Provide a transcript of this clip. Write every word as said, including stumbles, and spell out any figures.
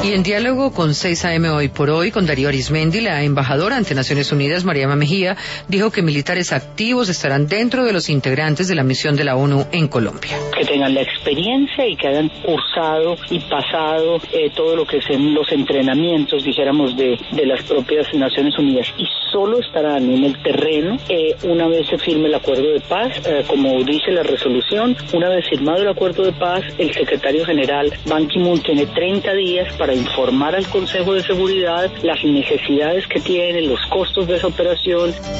Y en diálogo con seis A M Hoy por Hoy, con Darío Arizmendi, la embajadora ante Naciones Unidas, Mariama Mejía, dijo que militares activos estarán dentro de los integrantes de la misión de la ONU en Colombia. Que tengan la experiencia y que hayan cursado y pasado eh, todo lo que son los entrenamientos, dijéramos, de, de las propias Naciones Unidas. Y solo estarán en el terreno eh, una vez se firme el acuerdo de paz, eh, como dice la resolución. Una vez firmado el acuerdo de paz, el secretario general Ban Ki-moon tiene treinta días para informar al Consejo de Seguridad las necesidades que tiene, los costos de esa operación.